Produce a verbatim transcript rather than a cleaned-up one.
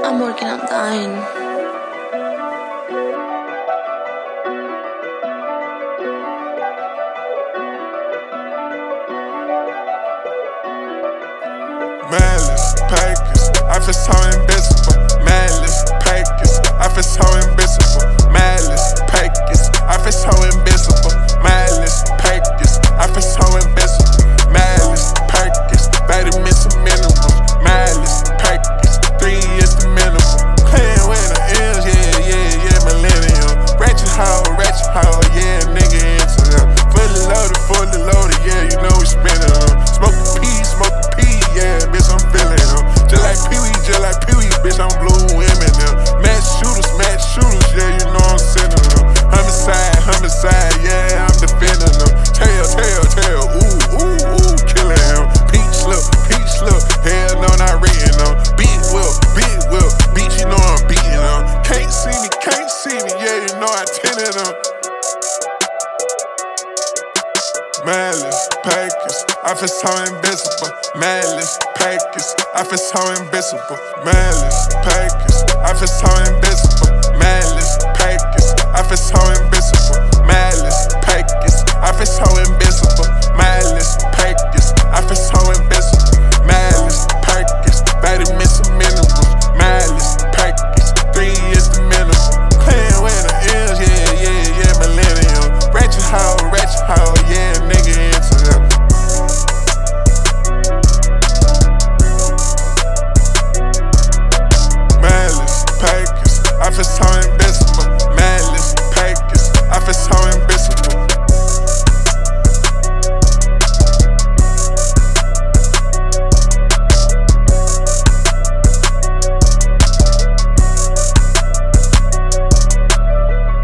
I'm working on dying. Malice, Packers, I feel so invincible. Malice, Packers, I feel so invincible. Malice, Packers, I feel so invincible. Malice, Packers, I feel so invincible. Malice, Packers, baby missing minimum. Malice, Packers, three is the minimum. Playing with the M's, yeah, yeah, yeah, millennium. Ratchet hoe, ratchet hoe, yeah, nigga into them. Fully loaded, fully loaded, yeah, you know we spinning them. Smoking pee, smoking pee, yeah, bitch, I'm feeling them. Just like Pee-wee, just like Pee-wee, bitch, I'm blue women them. Match shooters, match shooters, yeah, you know I'm sending them. Homicide, homicide, yeah, I'm defending them. Tail, tail, tail, ooh, ooh, ooh, killing him. Peach slip, peach slip, hell no, not reading them. Big whip, big whip, beat, you know I'm beating them. Can't see me, can't see me, yeah, you know I tinted them. Malice, Packers, I feel so invincible. Malice, Packers, I feel so invincible. Malice, Packers, I feel so invincible. Malice, Packers, I feel so invincible. Malice, Packers, I feel so invincible. Malice, Packers, I feel so invincible.